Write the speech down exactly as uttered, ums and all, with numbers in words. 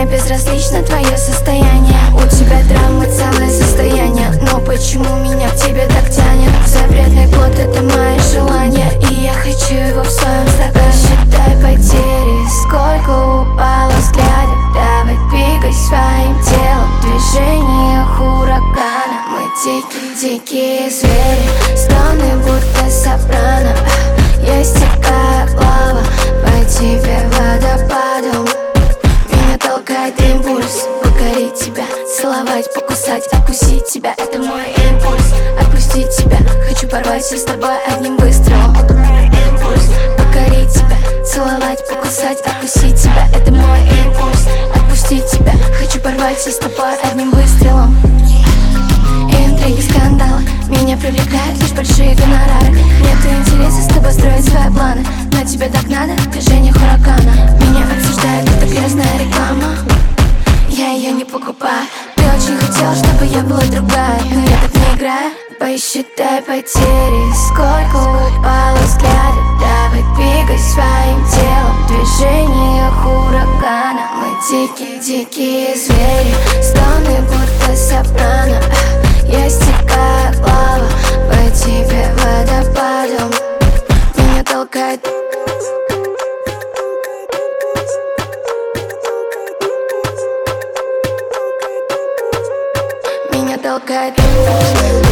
Мне безразлично твое состояние. У тебя травмы, целое состояние. Но почему меня к тебе так тянет? Запретный плод — это мое желание, и я хочу его в своем стакане. Считай потери, сколько упало взглядов. Давай двигай своим телом в движениях урагана. Мы дикие, дикие звери, стоны будто сопрано. Я стекаю лава по тебе водопадом. Меня толкает импульс покорить тебя, целовать, покусать, откусить тебя. Это мой импульс, отпустить тебя. Хочу порвать все с тобой одним выстрелом. Это мой импульс, покорить тебя, целовать, покусать, откусить тебя. Это мой импульс, отпустить тебя. Хочу порвать все с тобой одним выстрелом. Интриги, скандалы меня привлекают лишь большие гонорары. Нету интереса с тобой строить свои планы, но тебе так надо, движение урагана. Меня обсуждает эта грязная реклама, я ее не покупаю. Ты очень хотел, чтобы я была другая, но я так не играю. Посчитай потери, сколько упало взглядов. Давай двигай своим телом в движениях урагана. Мы дикие, дикие звери, стоны будто сопрано. Я стекаю лава по тебе водопадом. Меня толкает Меня толкает